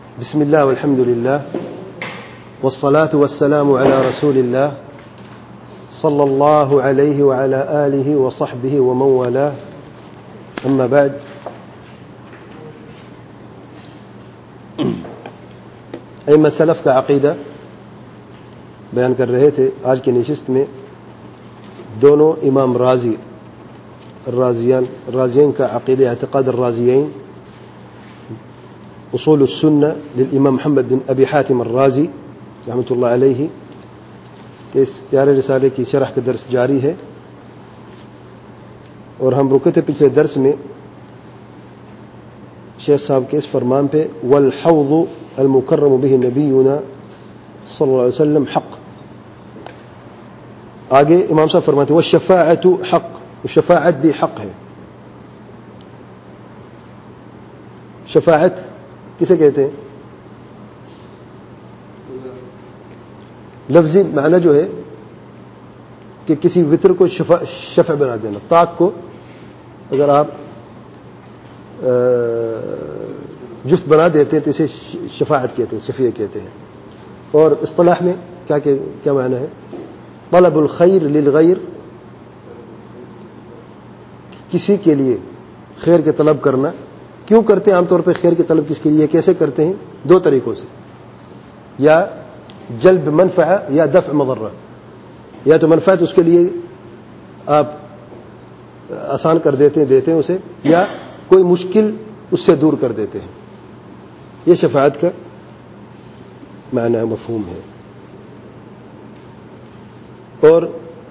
بسم الله والحمد لله والصلاة والسلام على رسول الله صلى الله عليه وعلى آله وصحبه ومن والاه أما بعد أئمة سلف کا عقیدہ بیان کر رہے تھے. آج کی نشست میں دونوں امام رازیین کا عقیدہ اعتقاد الرازیین اصول السنہ للامام محمد بن ابی حاتم الرازی رحمۃ اللہ علیہ کے اس پیارے رسالے کی شرح کا درس جاری ہے. اور ہم رکے تھے پچھلے درس میں شیخ صاحب کے اس فرمان پہ والحوض المکرم به نبینا صلی اللہ علیہ وسلم حق. آگے امام صاحب فرماتے والشفاعت حق، شفاعت بھی حق ہے. شفاعت کسے کہتے ہیں؟ لفظی معنی جو ہے کہ کسی وطر کو شفع بنا دینا. طاق کو اگر آپ جفت بنا دیتے ہیں تو اسے شفاعت کہتے ہیں، شفیع کہتے ہیں. اور اصطلاح میں کیا معنی ہے؟ طلب الخیر للغیر، کسی کے لیے خیر کے طلب کرنا. کیوں کرتے ہیں عام طور پہ خیر کے طلب کس کے لیے؟ کیسے کرتے ہیں؟ دو طریقوں سے، یا جلب منفعہ یا دفع مضرہ. یا تو منفعت اس کے لیے آپ آسان کر دیتے ہیں اسے، یا کوئی مشکل اس سے دور کر دیتے ہیں. یہ شفاعت کا معنی مفہوم ہے. اور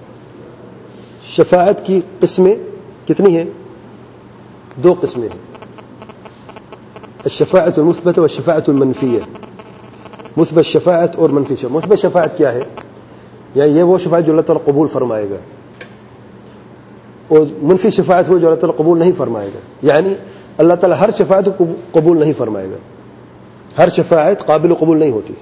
شفاعت کی قسمیں کتنی ہیں؟ دو قسمیں ہیں، الشفاعت المثبتہ والشفاعت المنفیہ. مثبت شفاعت اور منفی شفاعت. مثبت شفاعت کیا ہے؟ یعنی یہ وہ شفاعت جو اللہ تعالیٰ قبول فرمائے گا، اور منفی شفاعت وہ جو اللہ تعالیٰ قبول نہیں فرمائے گا. یعنی اللہ تعالیٰ ہر شفاعت کو قبول نہیں فرمائے گا، ہر شفاعت قابل قبول نہیں ہوتی.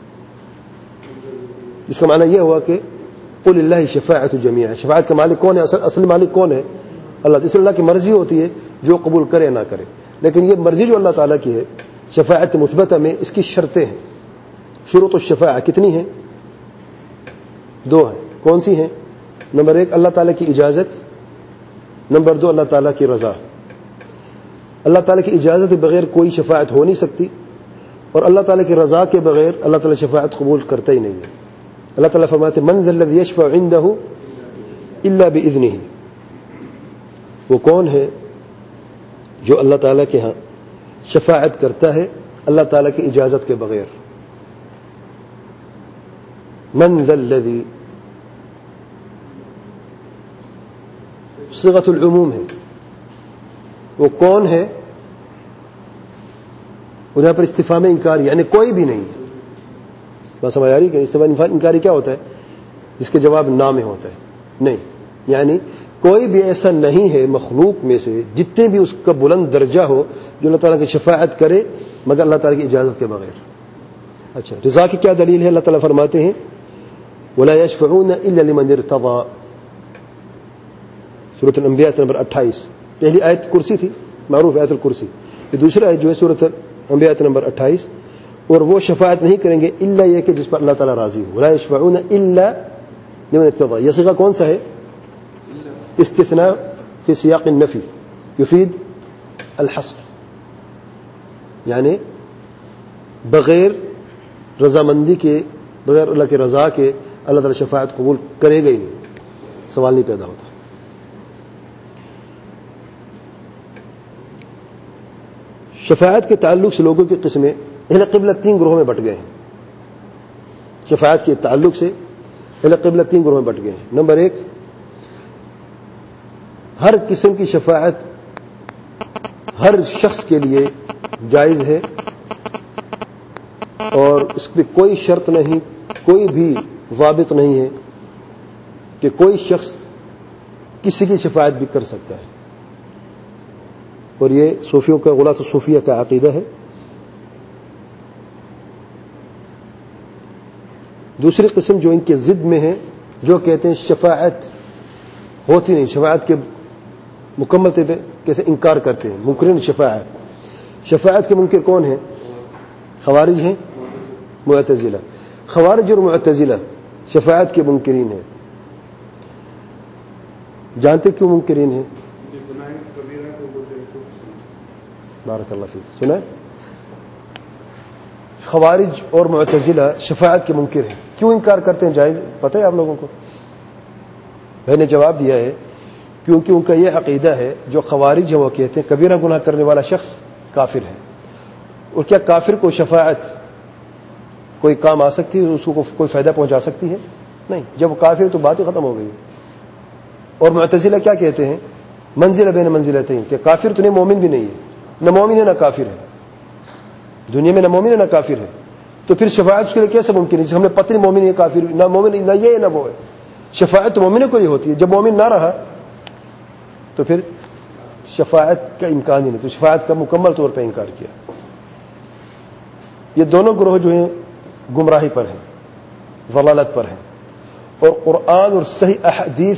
اس کا معنی یہ ہوا کہ قل اللہ شفاعت جمیعا، شفاعت کا مالک کون ہے؟ اصل مالک کون ہے؟ اللہ. اس اللہ کی مرضی ہوتی ہے جو قبول کرے نہ کرے. لیکن یہ مرضی جو اللہ تعالیٰ کی ہے شفاعت مثبتہ میں، اس کی شرطیں ہیں. شروط الشفاعہ کتنی ہیں؟ دو ہیں. کون سی ہیں؟ نمبر ایک اللہ تعالیٰ کی اجازت، نمبر دو اللہ تعالیٰ کی رضا. اللہ تعالیٰ کی اجازت کے بغیر کوئی شفاعت ہو نہیں سکتی، اور اللہ تعالیٰ کی رضا کے بغیر اللہ تعالیٰ شفاعت قبول کرتا ہی نہیں ہے. اللہ تعالیٰ فرماتے من ذا الذی یشفع عنده الا باذنہ. وہ کون ہے جو اللہ تعالیٰ کے ہاں شفاعت کرتا ہے اللہ تعالیٰ کی اجازت کے بغیر؟ من ذا الذی صيغۃ العموم ہے. وہ کون ہے؟ یہاں پر استفہام انکاری، یعنی کوئی بھی نہیں. بات سمجھ آ رہی کہ استفہام انکاری کیا ہوتا ہے؟ جس کے جواب نہ میں ہوتا ہے. نہیں، یعنی کوئی بھی ایسا نہیں ہے مخلوق میں سے جتنے بھی اس کا بلند درجہ ہو جو اللہ تعالیٰ کی شفاعت کرے مگر اللہ تعالیٰ کی اجازت کے بغیر. اچھا، رضا کی کیا دلیل ہے؟ اللہ تعالیٰ فرماتے ہیں وَلَا يَشْفَعُونَ إِلَّا لِمَنِ ارْتَضَىٰ. سورۃ الانبیاء نمبر 28. پہلی آیت کرسی تھی، معروف آیت الکرسی. یہ دوسری آیت جو ہے سورۃ الانبیاء نمبر 28. اور وہ شفاعت نہیں کریں گے الا یہ کہ جس پر اللہ تعالیٰ راضی ہو. وَلَا يَشْفَعُونَ إِلَّا لِمَنِ ارْتَضَىٰ. یہ صيغہ کون سا ہے؟ استثناء فی سیاق النفی یفید الحصر. یعنی بغیر رضامندی کے، بغیر اللہ کی رضا کے اللہ تعالیٰ شفاعت قبول کرے گا ہی نہیں، سوال نہیں پیدا ہوتا. شفاعت کے تعلق سے لوگوں کی قسمیں اہل قبلہ تین گروہوں میں بٹ گئے ہیں. شفاعت کے تعلق سے اہل قبلہ تین گروہوں میں بٹ گئے ہیں. نمبر ایک، ہر قسم کی شفاعت ہر شخص کے لیے جائز ہے، اور اس پہ کوئی شرط نہیں، کوئی بھی ضابط نہیں ہے کہ کوئی شخص کسی کی شفاعت بھی کر سکتا ہے. اور یہ صوفیوں کا، غلاۃ الصوفیہ کا عقیدہ ہے. دوسری قسم جو ان کے ضد میں ہے، جو کہتے ہیں شفاعت ہوتی نہیں، شفاعت کے مکمل طور پہ کیسے انکار کرتے ہیں. منکرین شفاعت. شفاعت کے منکر کون ہیں؟ خوارج ہیں معتزلہ. خوارج اور معتزلہ شفاعت کے منکرین ہیں. جانتے کیوں منکرین ہیں؟ بارک اللہ فیک. سنا خوارج اور معتزلہ شفاعت کے منکر ہیں. کیوں انکار کرتے ہیں؟ جائز پتہ ہے آپ لوگوں کو؟ میں نے جواب دیا ہے کیونکہ ان کا یہ عقیدہ ہے، جو خوارج ہیں وہ کہتے ہیں کبیرہ گناہ کرنے والا شخص کافر ہے. اور کیا کافر کو شفاعت کوئی کام آ سکتی ہے، اس کو کوئی فائدہ پہنچا سکتی ہے؟ نہیں. جب وہ کافر ہے تو بات ہی ختم ہو گئی. اور معتزلہ کیا کہتے ہیں؟ منزل بین منزلتین، کہ کافر تو نہیں مومن بھی نہیں ہے، نہ مومن ہے نہ کافر ہے، دنیا میں نہ مومن ہے نہ کافر ہے. تو پھر شفاعت اس کے لیے کیسے ممکن ہے؟ ہم نے پتہ نہیں مومن ہے کافر، نہ مومن، نہ یہ نہ وہ ہے. شفاعت تو مومن کو ہی ہوتی ہے. جب مومن نہ رہا تو پھر شفاعت کا امکان ہی نہیں. تو شفاعت کا مکمل طور پہ انکار کیا. یہ دونوں گروہ جو ہیں گمراہی پر ہیں، ضلالت پر ہیں، اور قرآن اور صحیح احادیث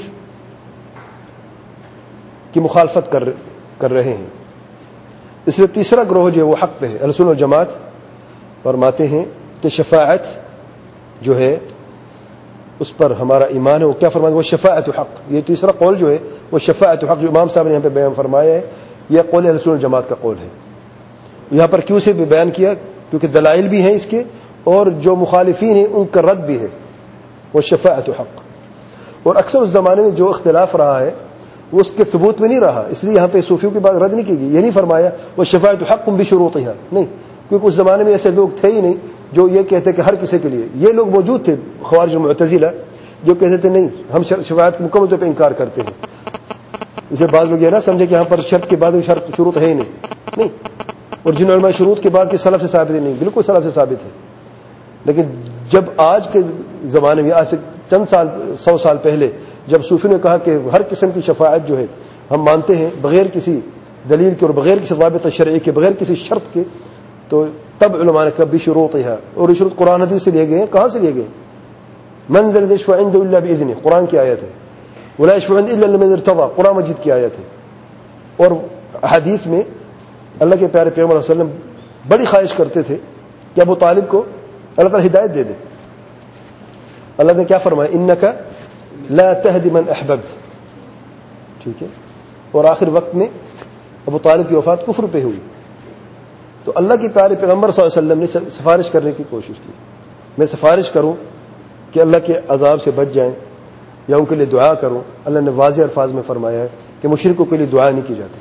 کی مخالفت کر رہے ہیں. اس لیے تیسرا گروہ جو ہے وہ حق پہ ہے. اہل سنت والجماعت فرماتے ہیں کہ شفاعت جو ہے اس پر ہمارا ایمان ہے. وہ کیا فرماتے ہیں؟ وہ شفاعت حق. یہ تیسرا قول جو ہے وہ شفاعت حق، جو امام صاحب نے یہاں پہ بیان فرمایا ہے، یہ قول اہل سنت والجماعت کا قول ہے. یہاں پر کیوں سے بھی بیان کیا؟ کیونکہ دلائل بھی ہیں اس کے، اور جو مخالفین ہیں ان کا رد بھی ہے. وہ شفاعت حق. اور اکثر اس زمانے میں جو اختلاف رہا ہے وہ اس کے ثبوت میں نہیں رہا، اس لیے یہاں پہ صوفیوں کی بات رد نہیں کی گئی. یہ نہیں فرمایا وہ شفاعت حق بشروطها، نہیں، کیونکہ اس زمانے میں ایسے لوگ تھے ہی نہیں جو یہ کہتے کہ ہر کسی کے لیے. یہ لوگ موجود تھے خوارج و معتزلہ جو کہتے تھے نہیں ہم شفاعت کے مکمل طور پہ انکار کرتے ہیں. اسے بعض لوگ یہ نہ سمجھے کہ یہاں پر شرط کے بعد شروط ہے ہی نہیں. اور جن علماء شروط کے بعد کی سلف سے ثابت نہیں، بالکل سلف سے ثابت ہے. لیکن جب آج کے زمانے میں، آج سے چند سال 100 سال پہلے جب صوفی نے کہا کہ ہر قسم کی شفاعت جو ہے ہم مانتے ہیں بغیر کسی دلیل کے اور بغیر کسی ضابطہ شرعی کے، بغیر کسی شرط کے، تو تب علماء نے کہا بشروطها. اور یہ شروط قرآن حدیث سے لیے گئے ہیں. کہاں سے لیے گئے؟ من ذا الذي يشفع عنده الا باذنه، قرآن کی آیت ہے. ولا يشفع عنده الا لمن ارتضى، قرآن مجید کی آیت ہے. اور حدیث میں اللہ کے پیارے پیغمبر صلی اللہ علیہ وسلم بڑی خواہش کرتے تھے کہ ابو طالب کو اللہ تعالی ہدایت دے دے. اللہ نے کیا فرمایا؟ انک لا تهدی من احببت. ٹھیک ہے. اور آخر وقت میں ابو طالب کی وفات کفر پہ ہوئی. تو اللہ کے پیارے پیغمبر صلی اللہ علیہ وسلم نے سفارش کرنے کی کوشش کی. میں سفارش کروں کہ اللہ کے عذاب سے بچ جائیں یا ان کے لیے دعا کروں. اللہ نے واضح الفاظ میں فرمایا ہے کہ مشرکوں کے لیے دعا نہیں کی جاتی.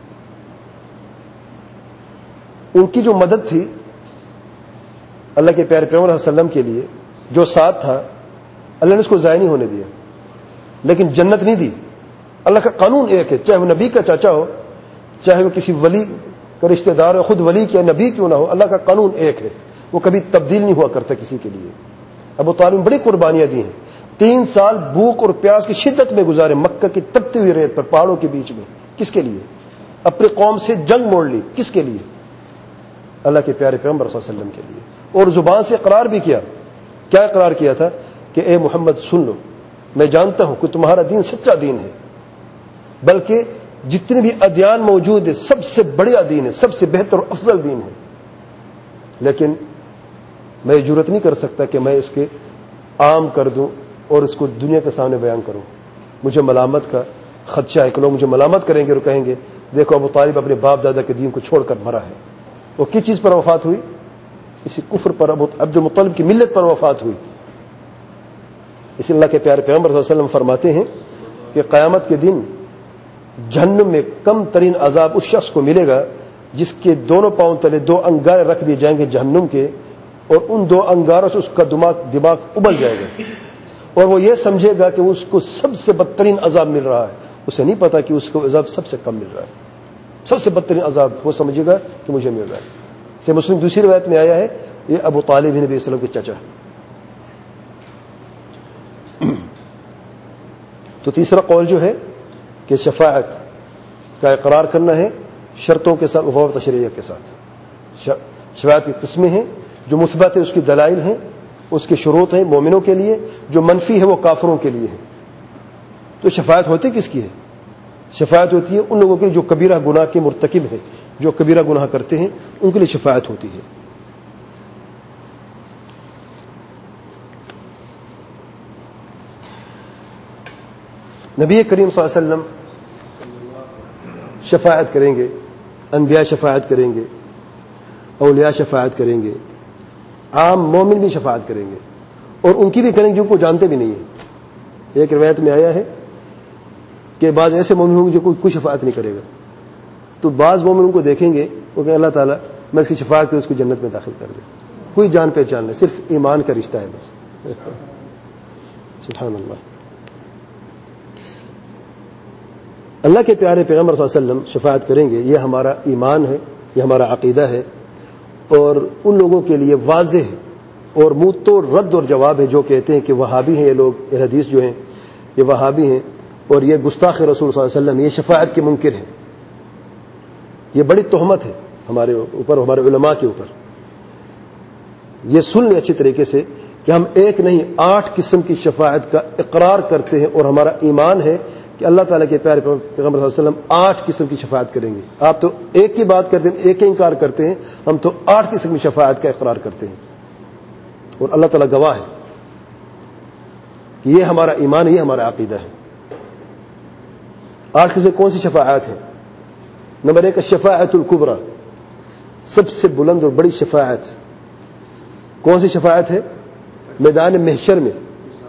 ان کی جو مدد تھی اللہ کے پیارے پیغمبر صلی اللہ علیہ وسلم کے لیے، جو ساتھ تھا، اللہ نے اس کو ضائع نہیں ہونے دیا. لیکن جنت نہیں دی. اللہ کا قانون ایک ہے، چاہے وہ نبی کا چاچا ہو، چاہے وہ کسی ولی کا رشتہ دار ہو، خود ولی کیا نبی کیوں نہ ہو، اللہ کا قانون ایک ہے. وہ کبھی تبدیل نہیں ہوا کرتا کسی کے لیے. ابو طالب نے بڑی قربانیاں دی ہیں. 3 سال بھوک اور پیاس کی شدت میں گزارے مکہ کی تپتی ہوئی ریت پر، پہاڑوں کے بیچ میں. کس کے لیے؟ اپنی قوم سے جنگ موڑ لی. کس کے لیے؟ اللہ کے پیارے پیغمبر صلی اللہ علیہ وسلم کے لیے. اور زبان سے اقرار بھی کیا. کیا اقرار کیا تھا؟ کہ اے محمد سن لو، میں جانتا ہوں کہ تمہارا دین سچا دین ہے، بلکہ جتنے بھی ادیان موجود ہیں سب سے بڑا دین ہے، سب سے بہتر اور افضل دین ہے. لیکن میں یہ جرأت نہیں کر سکتا کہ میں اس کے عام کر دوں اور اس کو دنیا کے سامنے بیان کروں. مجھے ملامت کا خدشہ ہے کہ لوگ مجھے ملامت کریں گے اور کہیں گے دیکھو ابو طالب اپنے باپ دادا کے دین کو چھوڑ کر مرا ہے. وہ کس چیز پر وفات ہوئی؟ اسی کفر پر، عبد المطلب کی ملت پر وفات ہوئی. اس اللہ کے پیارے پیغمبر صلی اللہ علیہ وسلم فرماتے ہیں کہ قیامت کے دن جہنم میں کم ترین عذاب اس شخص کو ملے گا جس کے دونوں پاؤں تلے 2 انگارے رکھ دیے جائیں گے جہنم کے، اور ان 2 انگاروں سے اس کا دماغ ابل جائے گا. اور وہ یہ سمجھے گا کہ اس کو سب سے بدترین عذاب مل رہا ہے. اسے نہیں پتا کہ اس کو عذاب سب سے کم مل رہا ہے. سب سے بدترین عذاب وہ سمجھے گا کہ مجھے مل رہا ہے. سے مسلم دوسری روایت میں آیا ہے یہ ابو طالب نبی صلی اللہ علیہ وسلم کے چچا. تو تیسرا قول جو ہے کہ شفاعت کا اقرار کرنا ہے شرطوں کے ساتھ، ضوابط شرعیہ کے ساتھ. شفاعت کی قسمیں ہیں، جو مثبت ہے اس کی دلائل ہیں، اس کے شروط ہیں مومنوں کے لیے، جو منفی ہے وہ کافروں کے لیے ہے. تو شفاعت ہوتی کس کی ہے؟ شفاعت ہوتی ہے ان لوگوں کے جو کبیرہ گناہ کے مرتکب ہیں، جو کبیرہ گناہ کرتے ہیں ان کے لیے شفاعت ہوتی ہے. نبی کریم صلی اللہ علیہ وسلم شفاعت کریں گے، انبیاء شفاعت کریں گے، اولیاء شفاعت کریں گے، عام مومن بھی شفاعت کریں گے، اور ان کی بھی کریں گے جن کو جانتے بھی نہیں ہیں۔ ایک روایت میں آیا ہے کہ بعض ایسے مومن ہوں گے جو کوئی شفاعت نہیں کرے گا، تو بعض مومن ان کو دیکھیں گے، وہ کہ اللہ تعالیٰ میں اس کی شفاعت کر اس کو جنت میں داخل کر دے، کوئی جان پہچان نہیں، صرف ایمان کا رشتہ ہے بس۔ سبحان اللہ۔ اللہ کے پیارے پیغمبر صلی اللہ علیہ وسلم شفاعت کریں گے، یہ ہمارا ایمان ہے، یہ ہمارا عقیدہ ہے، اور ان لوگوں کے لیے واضح اور منہ توڑ رد اور جواب ہے جو کہتے ہیں کہ وہابی ہیں یہ لوگ، یہ حدیث جو ہیں یہ وہابی ہیں اور یہ گستاخ رسول صلی اللہ علیہ وسلم، یہ شفاعت کے منکر ہیں۔ یہ بڑی تہمت ہے ہمارے اوپر، ہمارے علماء کے اوپر۔ یہ سن لیں اچھی طریقے سے کہ ہم ایک نہیں 8 قسم کی شفاعت کا اقرار کرتے ہیں، اور ہمارا ایمان ہے کہ اللہ تعالیٰ کے پیارے پیغمبر صلی اللہ علیہ وسلم 8 قسم کی شفاعت کریں گے۔ آپ تو ایک کی بات کرتے ہیں، ایک ہی انکار کرتے ہیں، ہم تو 8 قسم کی شفاعت کا اقرار کرتے ہیں، اور اللہ تعالیٰ گواہ ہے کہ یہ ہمارا ایمان ہے، یہ ہمارا عقیدہ ہے۔ 8 قسمیں کون سی شفاعت ہیں؟ نمبر 1 الشفاعت الکبریٰ، سب سے بلند اور بڑی شفاعت۔ کون سی شفاعت ہے؟ میدان محشر میں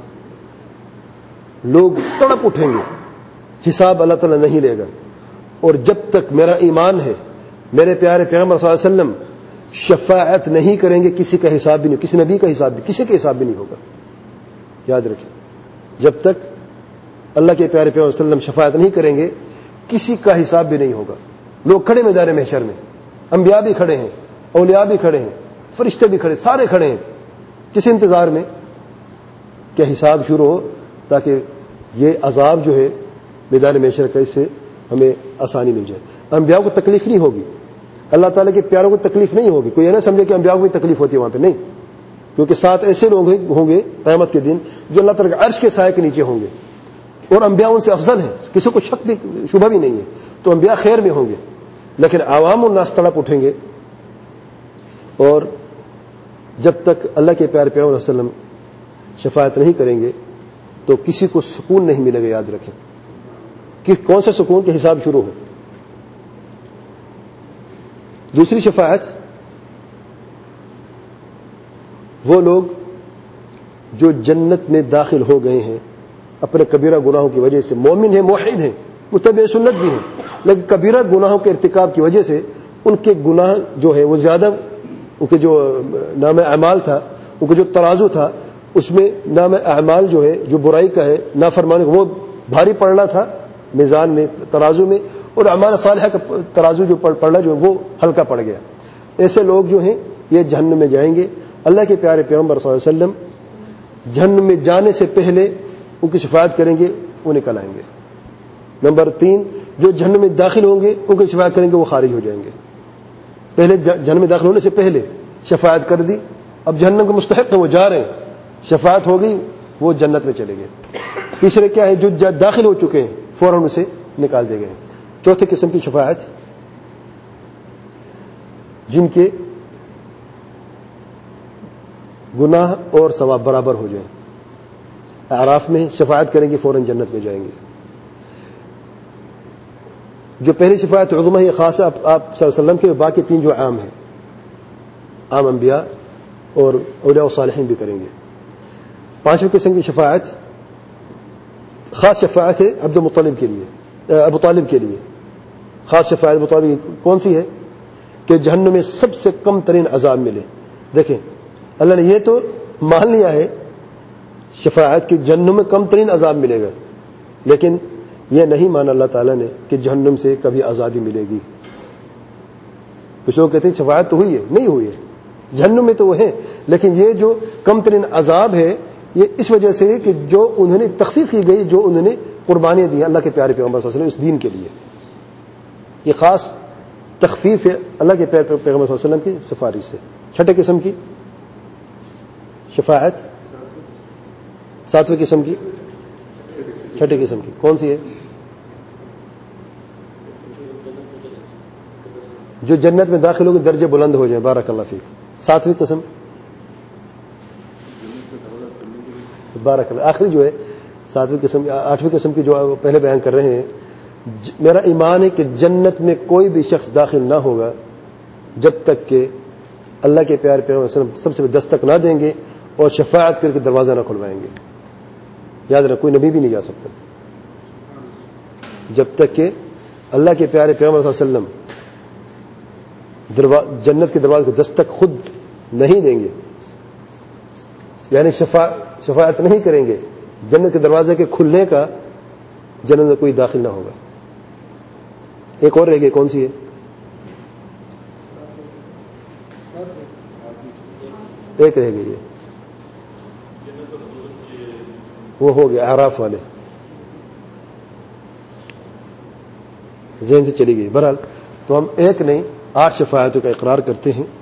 لوگ تڑپ اٹھیں گے، حساب اللہ تعالیٰ نہیں لے گا، اور جب تک میرا ایمان ہے، میرے پیارے پیغمبر صلی اللہ علیہ وسلم شفاعت نہیں کریں گے، کسی کا حساب بھی نہیں، کسی نبی کا حساب بھی، کسی کا حساب بھی نہیں ہوگا۔ یاد رکھیں، جب تک اللہ کے پیارے پیغمبر صلی اللہ علیہ وسلم شفاعت نہیں کریں گے، کسی کا حساب بھی نہیں ہوگا۔ لوگ کھڑے میدان محشر میں، انبیاء بھی کھڑے ہیں، اولیاء بھی کھڑے ہیں، فرشتے بھی کھڑے، سارے کھڑے ہیں، کس انتظار میں کہ حساب شروع ہو، تاکہ یہ عذاب جو ہے میدان محشر کا، اس سے ہمیں آسانی مل جائے۔ انبیاء کو تکلیف نہیں ہوگی، اللہ تعالیٰ کے پیاروں کو تکلیف نہیں ہوگی۔ کوئی یہ نہ سمجھے کہ انبیاء کو بھی تکلیف ہوتی ہے وہاں پہ، نہیں، کیونکہ 7 ایسے لوگ ہوں گے قیامت کے دن جو اللہ تعالیٰ کے عرش کے سائے کے نیچے ہوں گے، اور انبیاء ان سے افضل ہیں، کسی کو شک بھی شبہ بھی نہیں ہے، تو انبیاء خیر میں ہوں گے۔ لیکن عوام الناس تڑپ اٹھیں گے، اور جب تک اللہ کے پیارے پیغمبر صلی اللہ علیہ وسلم شفاعت نہیں کریں گے تو کسی کو سکون نہیں ملے گا۔ یاد رکھیں کہ کون سا سکون کے حساب شروع ہو۔ دوسری شفاعت، وہ لوگ جو جنت میں داخل ہو گئے ہیں اپنے کبیرہ گناہوں کی وجہ سے، مومن ہیں، موحد ہیں، متبع سنت بھی ہیں، لیکن کبیرہ گناہوں کے ارتکاب کی وجہ سے ان کے گناہ جو ہے وہ زیادہ، ان کے جو نام اعمال تھا، ان کا جو ترازو تھا، اس میں نام اعمال جو ہے، جو برائی کا ہے، نافرمانی کا، وہ بھاری پڑنا تھا میزان میں، ترازو میں، اور اعمال صالحہ کا ترازو جو پڑنا جو ہے وہ ہلکا پڑ گیا۔ ایسے لوگ جو ہیں یہ جہنم میں جائیں گے۔ اللہ کے پیارے پیغمبر صلی اللہ علیہ وسلم جہنم میں جانے سے پہلے ان کی شفاعت کریں گے، وہ نکل آئیں گے۔ نمبر 3 جو جہنم میں داخل ہوں گے ان کی شفاعت کریں گے، وہ خارج ہو جائیں گے۔ پہلے جہنم میں داخل ہونے سے پہلے شفاعت کر دی، اب جہنم کے مستحق ہیں، وہ جا رہے ہیں، شفاعت ہو گئی، وہ جنت میں چلے گئے۔ تیسرے کیا ہے؟ جو داخل ہو چکے ہیں فوراً اسے نکال دے گئے۔ چوتھے قسم کی شفاعت، جن کے گناہ اور ثواب برابر ہو جائیں، اعراف میں شفاعت کریں گے، فوراً جنت میں جائیں گے۔ جو پہلی شفاعت عظمی ہے، خاص آپ صلی اللہ علیہ وسلم کے، باقی 3 جو عام ہیں، عام انبیاء اور اولیاء و صالحین بھی کریں گے۔ 5ویں قسم کی شفاعت خاص شفاعت ہے عبد المطلب کے لیے، ابو طالب کے لیے۔ خاص شفاعت ابو طالب کون سی ہے؟ کہ جہنم میں سب سے کم ترین عذاب ملے۔ دیکھیں اللہ نے یہ تو مان لیا ہے شفاعت کی جہنم میں کم ترین عذاب ملے گا، لیکن یہ نہیں مانا اللہ تعالیٰ نے کہ جہنم سے کبھی آزادی ملے گی۔ کچھ لوگ کہتے ہیں شفاعت تو ہوئی ہے، نہیں ہوئی ہے، جہنم میں تو وہ ہے، لیکن یہ جو کم ترین عذاب ہے یہ اس وجہ سے کہ جو انہوں نے تخفیف کی گئی، جو انہوں نے قربانیاں دی اللہ کے پیارے پیغمبر صلی اللہ علیہ وسلم اس دین کے لیے، یہ خاص تخفیف ہے اللہ کے پیارے پیغمبر صلی اللہ علیہ وسلم کی سفارش سے۔ 6 قسم کی شفاعت، 7ویں قسم کی، 6 قسم کی کون سی ہے؟ جو جنت میں داخل ہو کے درجے بلند ہو جائیں، بارک اللہ فیک۔ 7ویں قسم، بارک اللہ، آخری جو ہے آٹھویں قسم کی جو پہلے بیان کر رہے ہیں، میرا ایمان ہے کہ جنت میں کوئی بھی شخص داخل نہ ہوگا جب تک کہ اللہ کے پیارے پیغمبر صلی اللہ علیہ وسلم سب سے دستک نہ دیں گے اور شفاعت کر کے دروازہ نہ کھلوائیں گے. یاد رکھ، کوئی نبی بھی نہیں جا سکتا جب تک کہ اللہ کے پیارے پیغمبر صلی اللہ علیہ وسلم جنت کے دروازے کو دستک خود نہیں دیں گے، یعنی شفاعت نہیں کریں گے. جنت کے دروازے کے کھلنے کا جنت میں کوئی داخل نہ ہوگا. ایک اور رہ گئی، کون سی ہے؟ ایک رہ گئی ہے، وہ ہو گیا اعراف والے، ذہن سے چلی گئی. بہرحال تو ہم ایک نہیں 8 شفاعتوں کا اقرار کرتے ہیں.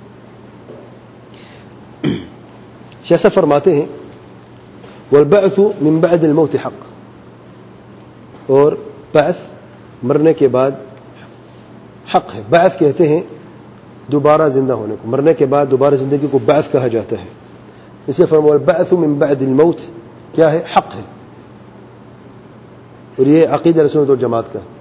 شیخ صاحب فرماتے ہیں والبعث من بعد الموت حق، اور بعث مرنے کے بعد حق ہے. بعث کہتے ہیں دوبارہ زندہ ہونے کو، مرنے کے بعد دوبارہ زندگی کو بعث کہا جاتا ہے. اسے فرمایا البعث من بعد الموت کیا ہے؟ حق ہے. اور یہ عقیدہ اہل سنت والجماعت کا.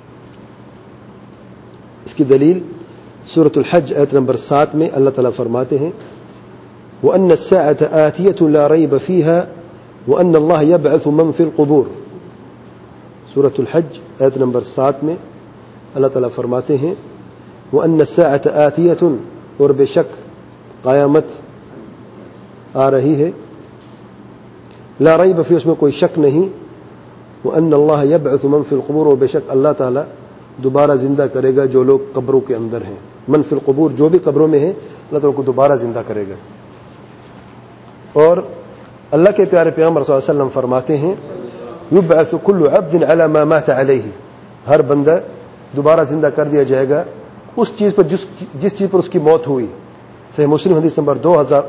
اس کی دلیل سورۃ الحج آیت نمبر 7 میں اللہ تعالیٰ فرماتے ہیں وَأَنَّ السَّاعَةَ آتِيَةٌ لَا رَيْبَ فِيهَا وَأَنَّ اللَّهَ يَبْعَثُ مَن فِي الْقُبُورِ. سورۃ الحج آیت نمبر 7 میں اللہ تعالیٰ فرماتے ہیں وَأَنَّ السَّاعَةَ آتِيَةٌ، اور بے شک قیامت آ رہی ہے، لا ریب فی، اس میں کوئی شک نہیں، وَأَنَّ اللَّهَ يَبْعَثُ مَن فِي الْقُبُورِ، اور بے شک اللہ تعالیٰ دوبارہ زندہ کرے گا جو لوگ قبروں کے اندر ہیں. من فی القبور، جو بھی قبروں میں ہیں اللہ تعالیٰ کو دوبارہ زندہ کرے گا. اور اللہ کے پیارے پیغمبر صلی اللہ علیہ وسلم فرماتے ہیں یبعث کل عبد علی ما مات علیہ، ہر بندہ دوبارہ زندہ کر دیا جائے گا اس چیز پر جس چیز پر اس کی موت ہوئی. صحیح مسلم حدیث نمبر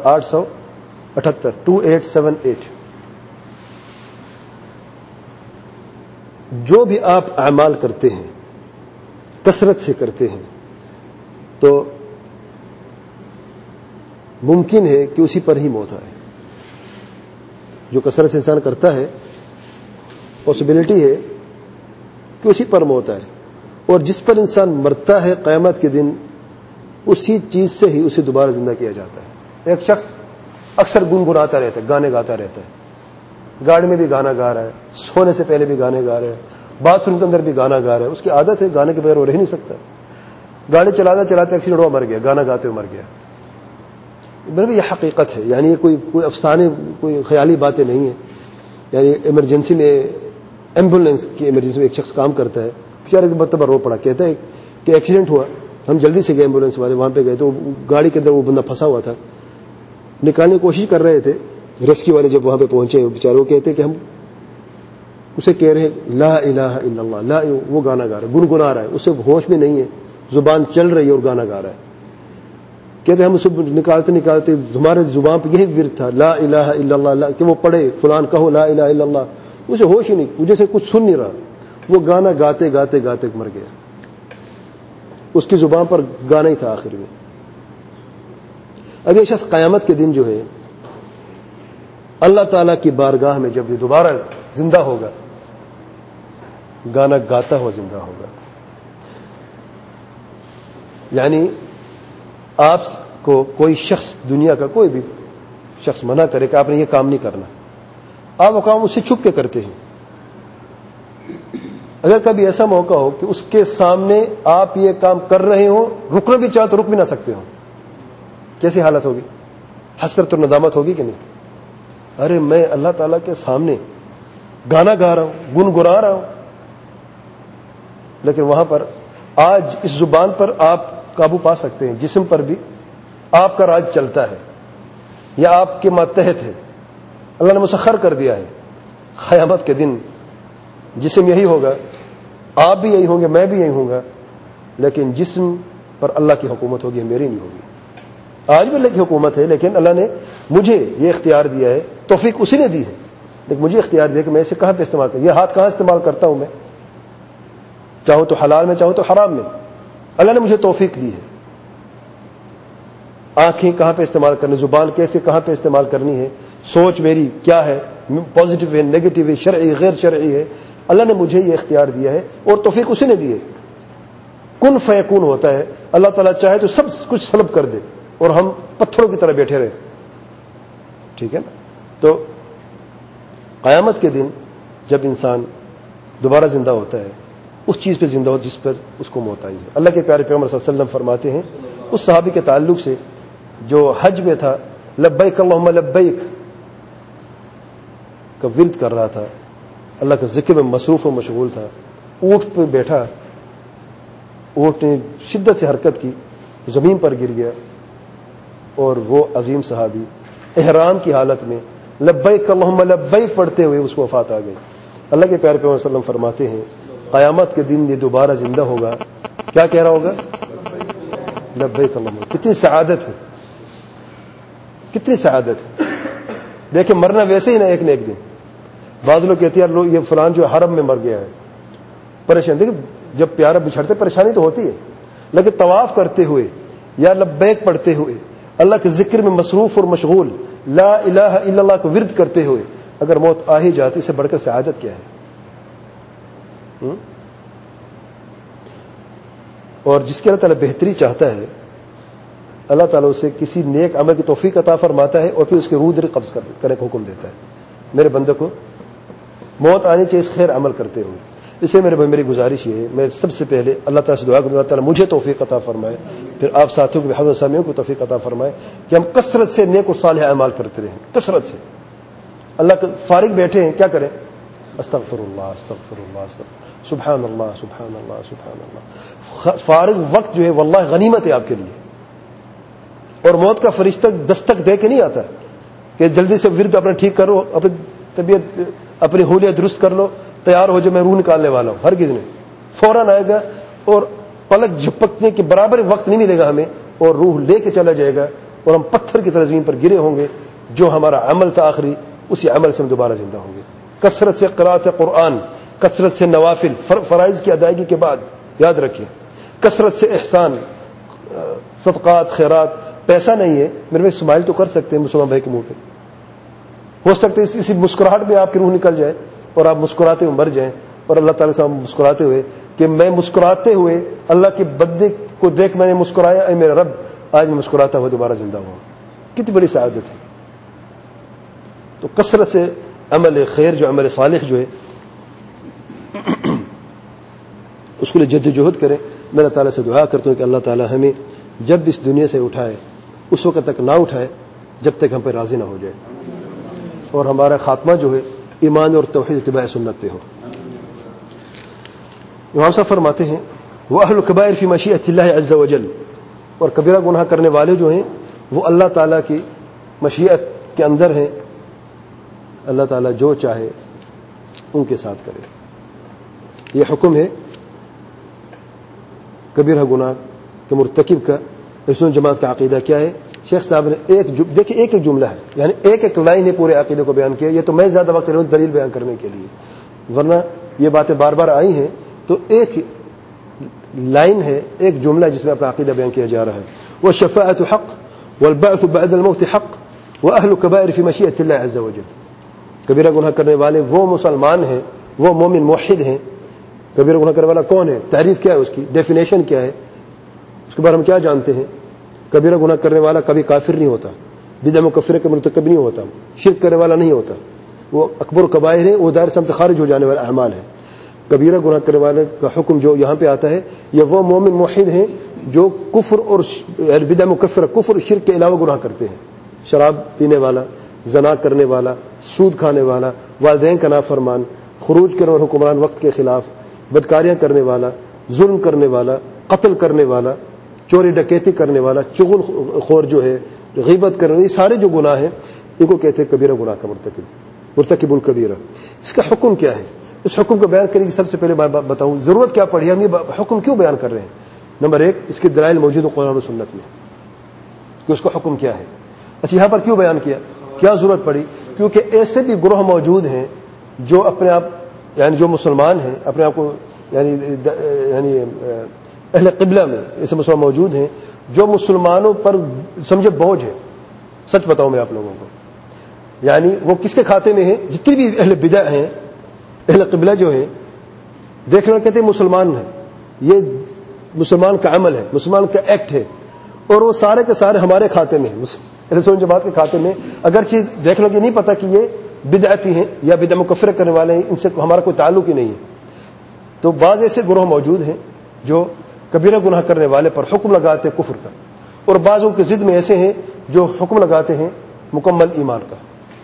2878. جو بھی آپ اعمال کرتے ہیں کثرت سے کرتے ہیں تو ممکن ہے کہ اسی پر ہی موت آئے. جو کثرت سے انسان کرتا ہے پاسبلٹی ہے کہ اسی پر موت آئے. اور جس پر انسان مرتا ہے قیامت کے دن اسی چیز سے ہی اسے دوبارہ زندہ کیا جاتا ہے. ایک شخص اکثر گنگناتا رہتا ہے، گانے گاتا رہتا ہے، گاڑی میں بھی گانا گا رہا ہے، سونے سے پہلے بھی گانے گا رہا ہے، باتھ روم کے اندر بھی گانا گا رہا ہے. اس کی عادت ہے، گانے کے بغیر وہ رہ نہیں سکتا. گاڑی چلاتا چلاتے ایکسیڈنٹ ہوا مر گیا، گانا گاتے ہوئے مر گیا. یہ حقیقت ہے، یعنی یہ کوئی افسانے کوئی خیالی باتیں نہیں ہیں. یعنی ایمرجنسی میں ایمبولینس کی ایمرجنسی میں ایک شخص کام کرتا ہے، بیچارے ایک مرتبہ رو پڑا، کہتا ہے کہ ایکسیڈنٹ ہوا، ہم جلدی سے گئے ایمبولینس والے، وہاں پہ گئے تو گاڑی کے اندر وہ بندہ پھنسا ہوا تھا، نکالنے کی کوشش کر رہے تھے. ریسکیو والے جب وہاں پہ پہنچے بیچارے وہ کہتے کہ ہم اسے کہہ رہے لا الہ الا اللہ، لا، وہ گانا گا رہا ہے، گنگنا رہا ہے، اسے ہوش میں نہیں ہے، زبان چل رہی ہے اور گانا گا رہا ہے. کہتے ہم اسے نکالتے نکالتے ہمارے زبان پہ یہی ورد تھا لا الہ الا اللہ، کہ وہ پڑھے فلان کہو لا الہ الا اللہ. اسے ہوش ہی نہیں، مجھے سے کچھ سن نہیں رہا، وہ گانا گاتے گاتے گاتے مر گیا. اس کی زبان پر گانا ہی تھا آخر میں. اب یہ شخص قیامت کے دن جو ہے اللہ تعالیٰ کی بارگاہ میں جب یہ دوبارہ زندہ ہوگا گانا گاتا ہوا زندہ ہوگا. یعنی آپ کو کوئی شخص، دنیا کا کوئی بھی شخص منع کرے کہ آپ نے یہ کام نہیں کرنا، آپ وہ کام اس سے چھپ کے کرتے ہیں. اگر کبھی ایسا موقع ہو کہ اس کے سامنے آپ یہ کام کر رہے ہوں، رکنا بھی چاہو تو رک بھی نہ سکتے ہو، کیسی حالت ہوگی؟ حسرت اور ندامت ہوگی کہ نہیں؟ ارے میں اللہ تعالیٰ کے سامنے گانا گا رہا ہوں، گنگنا رہا ہوں، لیکن وہاں پر آج اس زبان پر آپ قابو پا سکتے ہیں، جسم پر بھی آپ کا راج چلتا ہے یا آپ کے ماتحت ہے، اللہ نے مسخر کر دیا ہے. قیامت کے دن جسم یہی ہوگا، آپ بھی یہی ہوں گے، میں بھی یہی ہوں گا، لیکن جسم پر اللہ کی حکومت ہوگی، میری نہیں ہوگی. آج بھی اللہ کی حکومت ہے، لیکن اللہ نے مجھے یہ اختیار دیا ہے، توفیق اسی نے دی ہے، لیکن مجھے اختیار دیا کہ میں اسے کہاں پہ استعمال کروں. یہ ہاتھ کہاں استعمال کرتا ہوں میں، چاہو تو حلال میں، چاہو تو حرام میں. اللہ نے مجھے توفیق دی ہے. آنکھیں کہاں پہ استعمال کرنی، زبان کیسے کہاں پہ استعمال کرنی ہے، سوچ میری کیا ہے، پازیٹو ہے, نیگیٹو ہے, شرعی غیر شرعی ہے, اللہ نے مجھے یہ اختیار دیا ہے اور توفیق اسی نے دی ہے. کن فیکون ہوتا ہے, اللہ تعالیٰ چاہے تو سب کچھ سلب کر دے اور ہم پتھروں کی طرح بیٹھے رہے. ٹھیک ہے نا. تو قیامت کے دن جب انسان دوبارہ زندہ ہوتا ہے, اس چیز پہ زندہ ہو جس پر اس کو موت آئی ہے. اللہ کے پیارے پیغمبر صلی اللہ علیہ وسلم فرماتے ہیں اس صحابی کے تعلق سے جو حج میں تھا, لبیک اللہم لبیک کا ورد کر رہا تھا, اللہ کا ذکر میں مصروف و مشغول تھا, اونٹ پہ بیٹھا, اونٹ نے شدت سے حرکت کی, زمین پر گر گیا, اور وہ عظیم صحابی احرام کی حالت میں لبیک اللہم لبیک پڑھتے ہوئے اس کو وفات آ گئی. اللہ کے پیارے پیغمبر صلی اللہ علیہ وسلم فرماتے ہیں قیامت کے دن یہ دوبارہ زندہ ہوگا, کیا کہہ رہا ہوگا؟ لبیک اللہم. کتنی سعادت ہے, کتنی سعادت ہے. دیکھیں مرنا ویسے ہی نا ایک نہ ایک دن. بعض لوگ کہتے ہیں یہ فلان جو حرم میں مر گیا ہے, پریشان. دیکھیں جب پیارا بچھڑتے پریشانی تو ہوتی ہے, لیکن طواف کرتے ہوئے یا لبیک پڑھتے ہوئے اللہ کے ذکر میں مصروف اور مشغول لا الہ الا اللہ کو ورد کرتے ہوئے اگر موت آ ہی جاتی, اس سے بڑھ کر سعادت کیا ہے؟ اور جس کی اللہ تعالیٰ بہتری چاہتا ہے اللہ تعالیٰ اسے کسی نیک عمل کی توفیق عطا فرماتا ہے اور پھر اس کے روح قبض کرنے کا حکم دیتا ہے. میرے بندے کو موت آنی چاہیے اس خیر عمل کرتے ہوئے. اس لیے میری گزارش یہ ہے, میں سب سے پہلے اللہ تعالیٰ سے دعا کروں اللہ تعالیٰ مجھے توفیق عطا فرمائے, پھر آپ ساتھیوں کو حضرت سامیوں کو توفیق عطا فرمائے کہ ہم کثرت سے نیک و صالح اعمال کرتے رہیں, کثرت سے. اللہ کے فارغ بیٹھے ہیں, کیا کریں؟ استغفر اللہ استغفر اللہ استغفر سبحان اللہ سبحان اللہ سبحان اللہ. فارغ وقت جو ہے واللہ غنیمت ہے آپ کے لیے. اور موت کا فرشتہ دستک دے کے نہیں آتا کہ جلدی سے ورد اپنا ٹھیک کرو, اپنی طبیعت اپنی حولیت درست کر لو, تیار ہو جو میں روح نکالنے والا ہوں. ہرگز نہیں. فوراً آئے گا اور پلک جھپکنے کے برابر وقت نہیں ملے گا ہمیں, اور روح لے کے چلا جائے گا اور ہم پتھر کی طرح زمین پر گرے ہوں گے. جو ہمارا عمل تھا آخری, اسی عمل سے ہم دوبارہ زندہ ہوں گے. کثرت سے قرات قرآن, کثرت سے نوافل فرائض کی ادائیگی کے بعد, یاد رکھیں کثرت سے احسان, صدقات, خیرات. پیسہ نہیں ہے میرے میں اسمائل تو کر سکتے ہیں مسلمان بھائی کے منہ پہ, ہو سکتے ہیں اسی مسکراہٹ میں آپ کی روح نکل جائے اور آپ مسکراتے ہوئے مر جائیں, اور اللہ تعالیٰ سے مسکراتے ہوئے کہ میں مسکراتے ہوئے اللہ کے بندے کو دیکھ میں نے مسکرایا, اے میرا رب آج میں مسکراتا ہوا دوبارہ زندہ ہوا. کتنی بڑی سعادت ہے. تو کثرت سے عمل خیر جو عمل صالح جو ہے اس کے لیے جد و جہد کریں. میں اللہ تعالیٰ سے دعا کرتا ہوں کہ اللہ تعالیٰ ہمیں جب اس دنیا سے اٹھائے اس وقت تک نہ اٹھائے جب تک ہم پہ راضی نہ ہو جائے, اور ہمارا خاتمہ جو ہے ایمان اور توحید اتباع سنت پہ ہو. امام صاحب فرماتے ہیں وَأَهْلُ الْكَبَائِرِ فِي مَشِيئَةِ اللَّهِ عَزَّ وَجَلَّ, اور کبیرہ گناہ کرنے والے جو ہیں وہ اللہ تعالیٰ کی مشیت کے اندر ہیں. اللہ تعالیٰ جو چاہے ان کے ساتھ کرے. یہ حکم ہے کبیرہ گناہ کے مرتکب کا. رسول جماعت کا عقیدہ کیا ہے؟ شیخ صاحب نے دیکھیں ایک جملہ ہے, یعنی ایک لائن نے پورے عقیدے کو بیان کیا. یہ تو میں زیادہ وقت لوں دلیل بیان کرنے کے لیے, ورنہ یہ باتیں بار بار آئی ہیں. تو ایک لائن ہے, ایک جملہ جس میں اپنا عقیدہ بیان کیا جا رہا ہے. وَالشَّفَاعَةُ حَقٌّ وَالْبَعْثُ بَعْدَ الْمَوْتِ حَقٌّ وَأَهْلُ الْكَبَائِرِ فِي مَشِيئَةِ اللَّهِ عَزَّ وَجَلَّ. کبیرہ گناہ کرنے والے وہ مسلمان ہیں, وہ مومن موحد ہیں. کبیرہ گناہ کرنے والا کون ہے؟ تعریف کیا ہے اس کی, ڈیفینیشن کیا ہے, اس کے بارے میں کیا جانتے ہیں؟ کبیرہ گناہ کرنے والا کبھی کافر نہیں ہوتا, بدعہ مکفرہ کا مرتکب نہیں ہوتا, شرک کرنے والا نہیں ہوتا. وہ اکبر کبائر ہے, وہ دائرہ سے خارج ہو جانے والا اعمال ہے. کبیرہ گناہ کرنے والے کا حکم جو یہاں پہ آتا ہے, یہ وہ مومن موحد ہیں جو کفر اور بدعہ مکفرہ, کفر اور شرک کے علاوہ گناہ کرتے ہیں. شراب پینے والا, زنا کرنے والا, سود کھانے والا, والدین کا نافرمان, خروج کرنے اور حکمران وقت کے خلاف, بدکاریاں کرنے والا, ظلم کرنے والا, قتل کرنے والا, چوری ڈکیتی کرنے والا, چغل خور جو ہے, غیبت کرنے والا, یہ سارے جو گناہ ہیں ان کو کہتے ہیں کبیرہ گناہ کا مرتکب الکبیرہ. اس کا حکم کیا ہے؟ اس حکم کو بیان کرنے کی سب سے پہلے بتاؤں ضرورت کیا پڑی, ہم یہ حکم کیوں بیان کر رہے ہیں. نمبر ایک, اس کے دلائل موجود ہیں قرآن و سنت میں کہ اس کا حکم کیا ہے. اچھا یہاں پر کیوں بیان کیا ضرورت پڑی؟ کیونکہ ایسے بھی گروہ موجود ہیں جو اپنے آپ یعنی جو مسلمان ہیں اپنے آپ کو یعنی اہل قبلہ میں ایسے مسلمان موجود ہیں جو مسلمانوں پر سمجھے بوجھ ہے. سچ بتاؤں میں آپ لوگوں کو, یعنی وہ کس کے کھاتے میں ہے؟ جتنی بھی اہل بدع ہیں، اہل قبلہ جو ہیں، دیکھنا کہتے ہیں مسلمان ہیں، یہ مسلمان کا عمل ہے، مسلمان کا ایکٹ ہے، اور وہ سارے کے سارے ہمارے کھاتے میں ہیں، اہل سنت جماعت کے کھاتے میں، اگرچہ دیکھ لو کہ نہیں پتا کہ یہ بدعتی ہیں یا بدع مکفرہ کرنے والے ہیں، ان سے ہمارا کوئی تعلق ہی نہیں ہے. تو بعض ایسے گروہ موجود ہیں جو کبیرہ گناہ کرنے والے پر حکم لگاتے ہیں کفر کا، اور بعضوں کی ضد میں ایسے ہیں جو حکم لگاتے ہیں مکمل ایمان کا.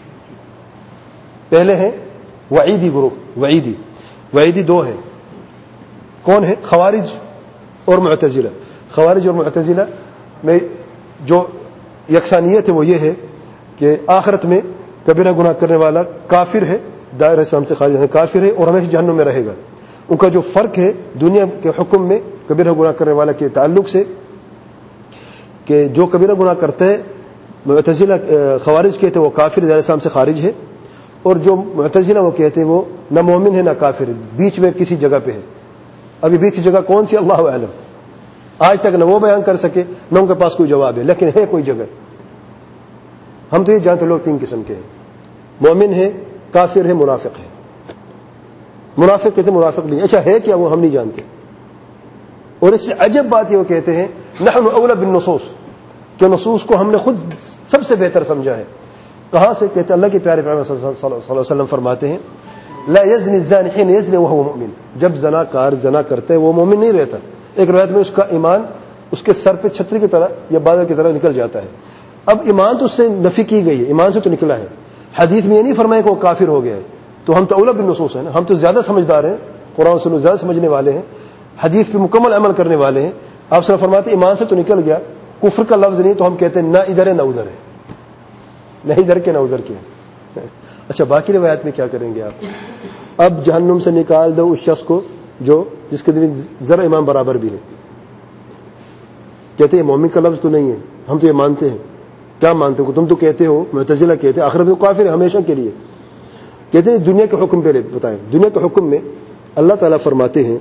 پہلے ہیں وعیدی گروہ، وعیدی دو ہیں. کون ہے؟ خوارج اور معتزلہ. خوارج اور معتزلہ میں جو یکسانیت ہے وہ یہ ہے کہ آخرت میں کبیرہ گناہ کرنے والا کافر ہے، دائرہ اسلام سے خارج ہے، کافر ہے اور ہمیشہ جہنم میں رہے گا. ان کا جو فرق ہے دنیا کے حکم میں کبیرہ گناہ کرنے والا کے تعلق سے کہ جو کبیرہ گناہ کرتا ہے معتزلہ خوارج کہتے ہیں وہ کافر دائرہ اسلام سے خارج ہے، اور جو معتزلہ وہ کہتے ہیں وہ نہ مومن ہے نہ کافر ہے، بیچ میں کسی جگہ پہ ہے. ابھی بیچ کی جگہ کون سی اللہ اعلم، آج تک نہ وہ بیان کر سکے نہ ان کے پاس کوئی جواب ہے، لیکن ہے کوئی جگہ. ہم تو یہ جانتے لوگ تین قسم کے ہیں، مومن ہے، کافر ہے، منافق ہے. منافق کہتے ہیں منافق نہیں، اچھا ہے کیا وہ ہم نہیں جانتے. اور اس سے عجب بات یہ وہ کہتے ہیں نحن اولا بالنصوص، کہ نصوص کو ہم نے خود سب سے بہتر سمجھا ہے. کہاں سے؟ کہتے اللہ کے پیارے پیغمبر صلی اللہ علیہ وسلم فرماتے ہیں لا یزنی الزانی حین یزنی وهو مؤمن، جب زناکار زنا کرتا ہے وہ مومن نہیں رہتا. ایک روایت میں اس کا ایمان اس کے سر پہ چھتری کی طرح یا بادل کی طرح نکل جاتا ہے. اب ایمان تو اس سے نفی کی گئی ہے، ایمان سے تو نکلا ہے. حدیث میں یہ نہیں فرمایا کہ وہ کافر ہو گیا ہے. تو ہم تو اولا بالنصوص ہیں نا، ہم تو زیادہ سمجھدار ہیں، قرآن سنت زیادہ سمجھنے والے ہیں، حدیث پہ مکمل عمل کرنے والے ہیں. آپ صرف فرماتے ایمان سے تو نکل گیا، کفر کا لفظ نہیں، تو ہم کہتے ہیں نہ ادھر ہے نہ ادھر ہے، نہ ادھر کے نہ ادھر کے. اچھا باقی روایت میں کیا کریں گے آپ؟ اب جہنم سے نکال دو اس شخص کو جس کے دل ذرا ایمان برابر بھی ہے. کہتے ہیں مومن کا لفظ تو نہیں ہے، ہم تو یہ مانتے ہیں. کیا مانتے ہو؟ تم تو کہتے ہو، معتزلہ کہتے ہیں آخرت میں کافر ہے ہمیشہ کے لیے. کہتے ہیں دنیا کے حکم پہلے بتائیں. دنیا کے حکم میں اللہ تعالیٰ فرماتے ہیں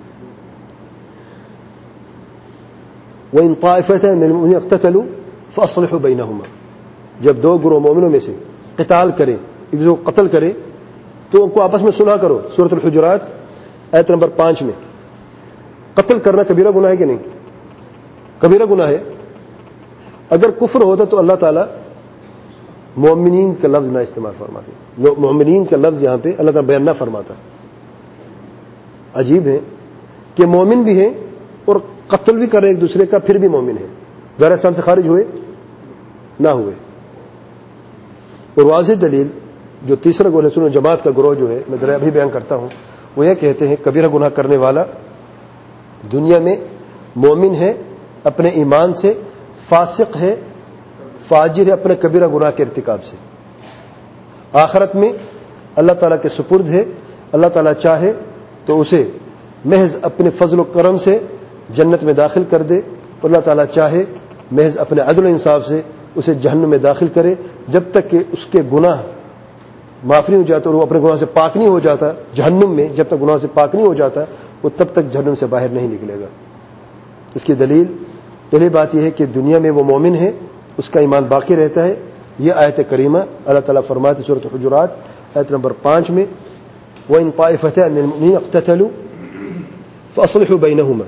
وَإِن طَائِفَتَانِ مِنَ الْمُؤْمِنِينَ اقْتَتَلُوا فَأَصْلِحُوا بَيْنَهُمَا، جب دو گروہ مومنوں میں سے قتال کرے، ایک دوسرے کو قتل کرے تو ان کو آپس میں صلح کرو. سورۃ الحجرات آیت نمبر 5 میں. قتل کرنا کبیرہ گناہ ہے کہ نہیں؟ کبیرہ گناہ ہے. اگر کفر ہوتا تو اللہ تعالیٰ مومنین کا لفظ نہ استعمال فرماتے. مومنین کا لفظ یہاں پہ اللہ تعالیٰ بیان نہ فرماتا. عجیب ہے کہ مومن بھی ہیں اور قتل بھی کرے ایک دوسرے کا، پھر بھی مومن ہے. دائرہ اسلام سے خارج ہوئے نہ ہوئے. اور واضح دلیل جو تیسرا گروہ سنت جماعت کا گروہ جو ہے میں ذرا ابھی بیان کرتا ہوں، وہ یہ کہتے ہیں کبیرہ گناہ کرنے والا دنیا میں مومن ہے اپنے ایمان سے، فاسق ہے، فاجر ہے اپنے کبیرہ گناہ کے ارتکاب سے. آخرت میں اللہ تعالیٰ کے سپرد ہے، اللہ تعالیٰ چاہے تو اسے محض اپنے فضل و کرم سے جنت میں داخل کر دے، اور اللہ تعالیٰ چاہے محض اپنے عدل و انصاف سے اسے جہنم میں داخل کرے، جب تک کہ اس کے گناہ معاف نہیں ہو جاتا اور وہ اپنے گناہ سے پاک نہیں ہو جاتا. جہنم میں جب تک گناہ سے پاک نہیں ہو جاتا وہ تب تک جہنم سے باہر نہیں نکلے گا. اس کی دلیل پہلی بات یہ ہے کہ دنیا میں وہ مومن ہے، اس کا ایمان باقی رہتا ہے. یہ آیت کریمہ اللہ تعالیٰ فرماتے سورۃ الحجرات آیت نمبر 5 میں وَإِن طَائِفَتَانِ مِنَ الْمُؤْمِنِينَ اقْتَتَلُوا فَأَصْلِحُوا بَيْنَهُمَا.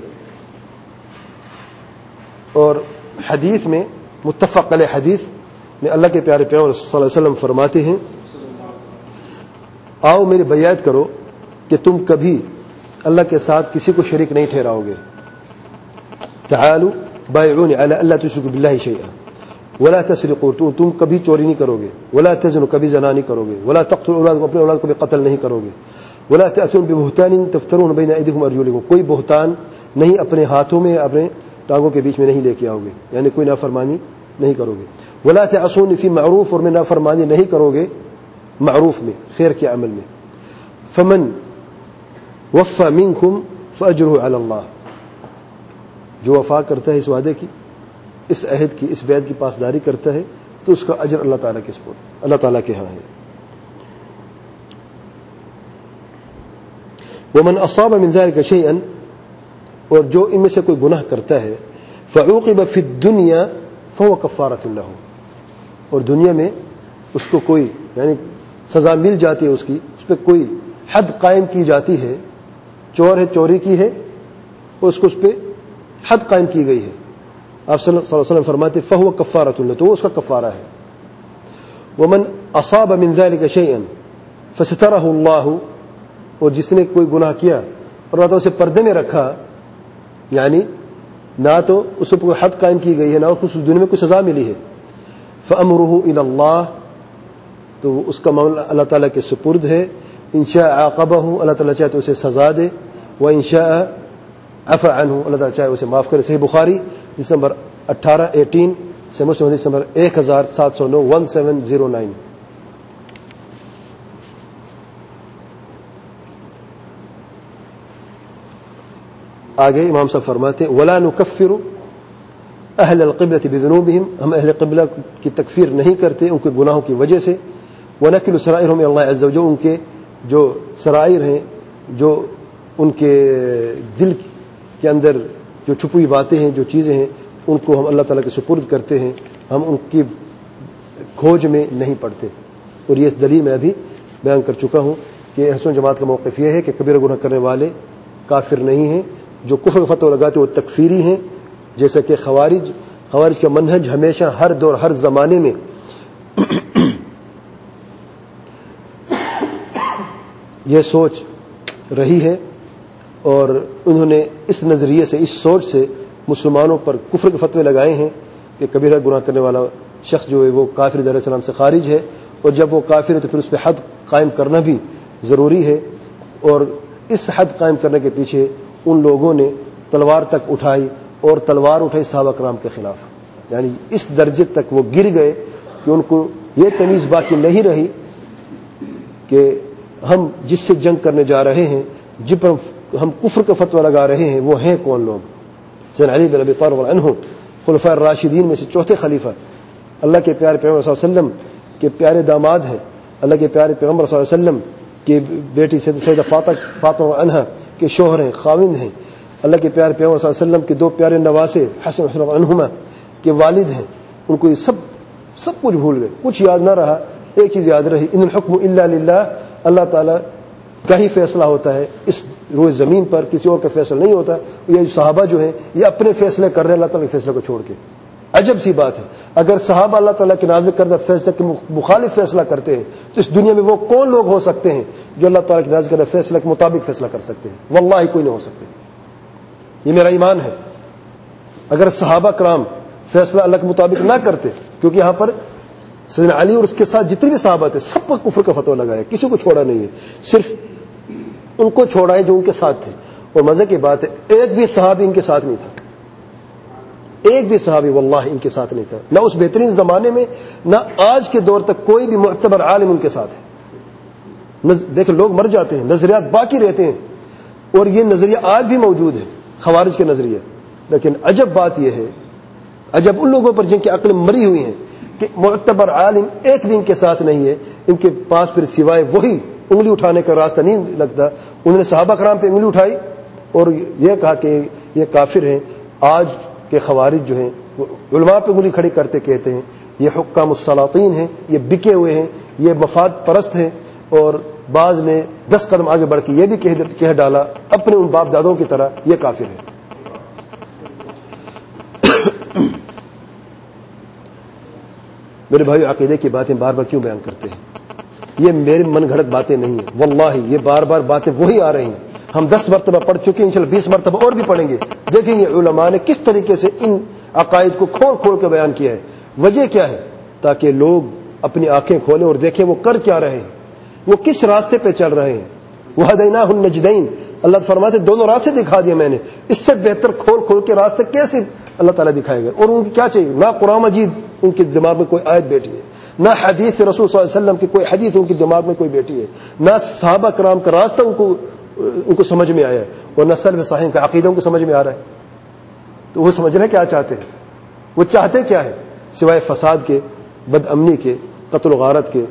اور حدیث میں متفق علیہ حدیث میں اللہ کے پیارے پیغمبر صلی اللہ علیہ وسلم فرماتے ہیں آؤ میری بیعت کرو کہ تم کبھی اللہ کے ساتھ کسی کو شریک نہیں ٹھہراؤ گے. تعالوا بایعونی علی الا تشرکوا باللہ شیئا ولا تسرقوا، تم کبھی چوری نہیں کرو گے، ولا تزنوا کبھی زنا نہیں کرو گے، ولا تقتلوا اولادکم اپنے اولاد کو بھی قتل نہیں کرو گے، ولا تأتون ببہتان تفترون بین ایدیکم وارجلکم، کوئی بہتان نہیں اپنے ہاتھوں میں اپنے ٹانگوں کے بیچ میں نہیں لے کے آؤ گے، یعنی کوئی نافرمانی نہیں کرو گے. ولا تعصون فی معروف، اور میں نافرمانی نہیں کرو گے معروف میں، خیر کے عمل میں. فمن وفى منکم فاجرہ علی اللہ، جو وفا کرتا ہے اس وعدے کی، اس عہد کی، اس بیعت کی پاسداری کرتا ہے تو اس کا اجر اللہ تعالیٰ کے سپرد، اللہ تعالیٰ کے ہاں ہے. ومن اصاب من ذلك شيئا، اور جو ان میں سے کوئی گناہ کرتا ہے فعوقب فی الدنیا فهو کفارۃ له، اور دنیا میں اس کو کوئی یعنی سزا مل جاتی ہے اس کی، اس پہ کوئی حد قائم کی جاتی ہے، چور ہے چوری کی ہے اور اس کو اس پہ حد قائم کی گئی ہے، آپ صلی اللہ علیہ وسلم فرماتے فہو کفارۃ له، تو وہ اس کا کفارہ ہے۔ ومن اصاب من ذلك شيئا فستره اللہ، اور جس نے کوئی گناہ کیا اور نہ تو اسے پردے میں رکھا، یعنی نہ تو اس پر کوئی حد قائم کی گئی ہے، نہ اس دنیا میں کوئی سزا ملی ہے، فامرہ الی اللہ، تو اس کا معاملہ اللہ تعالیٰ کے سپرد ہے، ان شاء عاقبہ، اللہ تعالیٰ چاہے تو اسے سزا دے، وان شاء عفا عنہ، اللہ تعالیٰ چاہے اسے معاف کرے۔ صحیح بخاری حدیث نمبر 18 سے مسلم حدیث نمبر 1709 آگے امام صاحب فرماتے ہیں ولا نکفر اہل القبلۃ بذنوبہم، ہم اہل قبلہ کی تکفیر نہیں کرتے ان کے گناہوں کی وجہ سے، ونکل سرائرہم الی اللہ عز وجل، ان کے جو سرائر ہیں، جو ان کے دل کے اندر جو چھپی باتیں ہیں، جو چیزیں ہیں، ان کو ہم اللہ تعالیٰ کے سپرد کرتے ہیں، ہم ان کی کھوج میں نہیں پڑتے۔ اور یہ دلیل میں ابھی بیان کر چکا ہوں کہ اہل سنت جماعت کا موقف یہ ہے کہ کبیرہ گناہ کرنے والے کافر نہیں ہیں، جو کفر کا فتویٰ لگاتے وہ تکفیری ہیں، جیسا کہ خوارج کا منہج ہمیشہ ہر دور ہر زمانے میں یہ سوچ رہی ہے، اور انہوں نے اس نظریے سے، اس سوچ سے مسلمانوں پر کفر کے فتوے لگائے ہیں کہ کبیرہ گناہ کرنے والا شخص جو ہے وہ کافر دار اسلام سے خارج ہے، اور جب وہ کافر ہے تو پھر اس پہ حد قائم کرنا بھی ضروری ہے، اور اس حد قائم کرنے کے پیچھے ان لوگوں نے تلوار تک اٹھائی، اور تلوار اٹھائی صحابہ کرام کے خلاف، یعنی اس درجے تک وہ گر گئے کہ ان کو یہ تمیز باقی نہیں رہی کہ ہم جس سے جنگ کرنے جا رہے ہیں، جن پر ہم کفر کا فتویٰ لگا رہے ہیں، وہ ہیں کون لوگ؟ سیدنا علی بن ابی طالب عنہ، خلفاء الراشدین میں سے چوتھے خلیفہ، اللہ کے پیارے پیغمبر صلی اللہ علیہ وسلم کے پیارے داماد ہیں، اللہ کے پیارے پیغمبر صلی اللہ علیہ وسلم کی بیٹی سیدہ فاطمہ عنہا کے شوہر ہیں، خاوند ہیں، اللہ کے پیارے پیغمبر صلی اللہ علیہ وسلم کے دو پیارے نواسے حسن و حسین عنہما کے والد ہیں، ان کو یہ سب کچھ بھول گئے، کچھ یاد نہ رہا، ایک چیز یاد رہی، ان الحکم الا للہ، اللہ تعالیٰ کا ہی فیصلہ ہوتا ہے اس روئے زمین پر، کسی اور کا فیصلہ نہیں ہوتا۔ یہ صحابہ جو ہیں یہ اپنے فیصلے کر رہے ہیں اللہ تعالیٰ کے فیصلے کو چھوڑ کے، عجب سی بات ہے، اگر صحابہ اللہ تعالیٰ کے نازل کردہ فیصلے کے مخالف فیصلہ کرتے ہیں تو اس دنیا میں وہ کون لوگ ہو سکتے ہیں جو اللہ تعالیٰ کے نازل کردہ فیصلے کے مطابق فیصلہ کر سکتے ہیں؟ واللہ کوئی نہیں ہو سکتے، یہ میرا ایمان ہے۔ اگر صحابہ کرام فیصلہ اللہ کے مطابق نہ کرتے، کیونکہ یہاں پر سیدنا علی اور اس کے ساتھ جتنے بھی صحابہ تھے سب پر کفر کا فتویٰ لگایا، کسی کو چھوڑا نہیں ہے، صرف ان کو چھوڑا ہے جو ان کے ساتھ تھے۔ اور مزے کی بات ہے ایک بھی صحابی ان کے ساتھ نہیں تھا، ایک بھی صحابی واللہ ان کے ساتھ نہیں تھا، نہ اس بہترین زمانے میں نہ آج کے دور تک کوئی بھی معتبر عالم ان کے ساتھ ہے۔ دیکھیں لوگ مر جاتے ہیں، نظریات باقی رہتے ہیں، اور یہ نظریہ آج بھی موجود ہے، خوارج کے نظریہ، لیکن عجب بات یہ ہے، عجب ان لوگوں پر جن کی عقل مری ہوئی ہیں کہ معتبر عالم ایک بھی ان کے ساتھ نہیں ہے، ان کے پاس پھر سوائے وہی انگلی اٹھانے کا راستہ نہیں لگتا۔ انہوں نے صحابہ کرام پہ انگلی اٹھائی اور یہ کہا کہ یہ کافر ہیں۔ آج کے خوارج جو ہیں وہ علماء پہ انگلی کھڑی کرتے کہتے ہیں یہ حکام السلاطین ہیں، یہ بکے ہوئے ہیں، یہ مفاد پرست ہیں، اور بعض نے 10 قدم آگے بڑھ کے یہ بھی کہہ ڈالا اپنے ان باپ دادوں کی طرح یہ کافر ہے۔ میرے بھائی عقیدے کی باتیں بار بار کیوں بیان کرتے ہیں؟ یہ میری من گھڑت باتیں نہیں ہیں، واللہ یہ بار بار باتیں وہی آ رہی ہیں، ہم 10 مرتبہ پڑھ چکے ہیں، انشاءاللہ 20 مرتبہ اور بھی پڑھیں گے۔ دیکھیں گے علماء نے کس طریقے سے ان عقائد کو کھول کھول کے بیان کیا ہے۔ وجہ کیا ہے؟ تاکہ لوگ اپنی آنکھیں کھولیں اور دیکھیں وہ کر کیا رہے ہیں، وہ کس راستے پہ چل رہے ہیں۔ وَهَدَيْنَاهُ النَّجْدَيْنِ، اللہ فرماتے دونوں راستے دکھا دیے میں نے، اس سے بہتر کھول کھول کے راستے کیسے اللہ تعالیٰ دکھائے گا؟ اور ان کی کیا چاہیے؟ نہ قرآن مجید ان کے دماغ میں کوئی آیت بیٹھی ہے، نہ حدیث رسول صلی اللہ علیہ وسلم کی کوئی حدیث ان کے دماغ میں کوئی بیٹھی ہے، نہ صحابہ کرام کا راستہ ان کو سمجھ میں آیا ہے، اور نہ سلف صالحین کا عقیدہ ان کو سمجھ میں آ رہا ہے۔ تو وہ سمجھ رہے کیا چاہتے ہیں، وہ چاہتے کیا ہے سوائے فساد کے، بد امنی کے، قتل و غارت کے،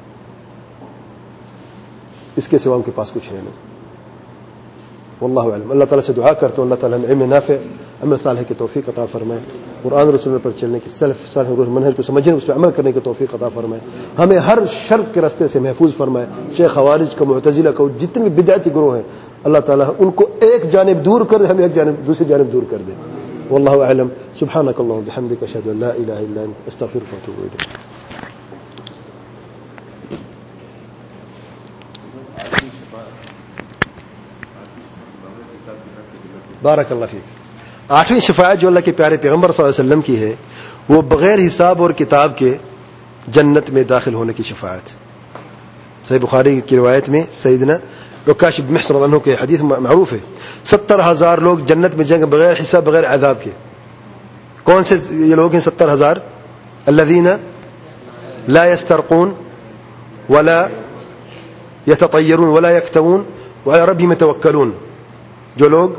اس کے سوا ان کے پاس کچھ ہے نہیں۔ واللہ اعلم۔ اللہ تعالیٰ سے دعا کرتا ہوں اللہ تعالیٰ ہمیں علم نافع عمل صالح کی توفیق عطا فرمائے، قرآن رسول پر چلنے کی، سلف صالح منہج کو سمجھنے، اس پر عمل کرنے کی توفیق عطا فرمائے، ہمیں ہر شر کے راستے سے محفوظ فرمائے، چاہے خوارج کا، معتزلہ کا، جتنے بھی بدعتی گروہ ہیں اللہ تعالیٰ ان کو ایک جانب دور کر دے، ہمیں ایک جانب دوسری جانب دور کر دے۔ واللہ اعلم، سبحانک اللہم وبحمدک، اشہد ان لا الہ الا انت، استغفرک واتوب الیک۔ بارک اللہ فیک۔ 8ویں شفاعت جو اللہ کے پیارے پیغمبر صلی اللہ علیہ وسلم کی ہے، وہ بغیر حساب اور کتاب کے جنت میں داخل ہونے کی شفاعت۔ صحیح بخاری کی روایت میں سیدنا عکاشہ بن محصن رضی اللہ عنہ کے حدیث معروف ہے، 70,000 لوگ جنت میں جائیں گے بغیر حساب بغیر عذاب کے۔ کون سے یہ لوگ ہیں 70,000؟ الذین لا یسترقون ولا یتطیرون ولا یکتوون وعلی ربہم یتوکلون، جو لوگ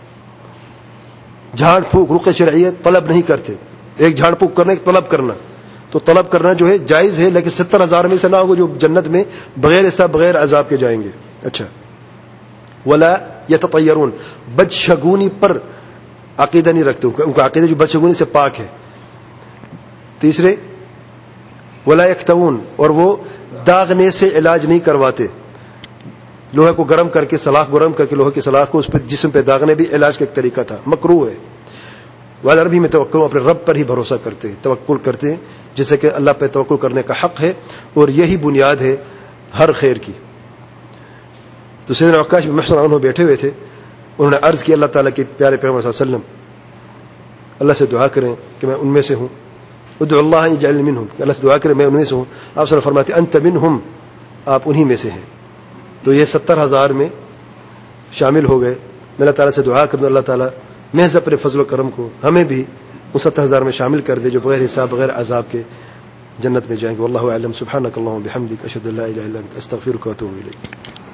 جھاڑ پھونک رقیہ شرعیہ طلب نہیں کرتے، ایک جھاڑ پھونک کرنا ایک طلب کرنا، تو طلب کرنا جو ہے جائز ہے، لیکن 70,000 میں سے نہ ہوگا جو جنت میں بغیر حساب بغیر عذاب کے جائیں گے۔ اچھا، ولا یتطیرون، بدشگونی پر عقیدہ نہیں رکھتے، ان کا عقیدہ جو بدشگونی سے پاک ہے۔ تیسرے ولا یکتوون، اور وہ داغنے سے علاج نہیں کرواتے، لوہے کو گرم کر کے، سلاخ گرم کر کے لوہے کی سلاخ کو اس پہ جسم پہ داغنے بھی علاج کا ایک طریقہ تھا، مکروہ ہے۔ وعلی ربہم یتوکلون، اپنے رب پر ہی بھروسہ کرتے ہیں، توکل کرتے ہیں، جیسے کہ اللہ پہ توکل کرنے کا حق ہے، اور یہی بنیاد ہے ہر خیر کی۔ تو سیدنا عکاشہ بن محصن انہوں بیٹھے ہوئے تھے، انہوں نے عرض کی اللہ تعالیٰ کے پیارے پیغمبر صلی اللہ علیہ وسلم اللہ سے دعا کریں کہ میں ان میں سے ہوں، ادعو اللہ ان یجعلنی منہم، کہ اللہ سے دعا کریں میں ان میں سے ہوں۔ آپ صلی اللہ علیہ وسلم فرماتے انت منہم، آپ انہی میں سے ہیں۔ تو یہ 70,000 میں شامل ہو گئے۔ میں اللہ تعالیٰ سے دعا کر دوں اللہ تعالیٰ محض اپنے فضل و کرم کو ہمیں بھی ان 70,000 میں شامل کر دے جو بغیر حساب بغیر عذاب کے جنت میں جائیں گے۔ واللہ اعلم، سبحانک اللہم وبحمدک، اشہد ان لا الہ الا انت، استغفرک واتوب الیک۔